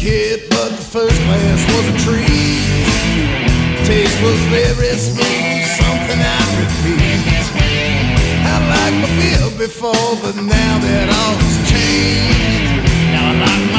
kid, but the first class was a treat. Taste was very smooth, something I'd repeat. I liked my beer before, but now that all has changed. Now I like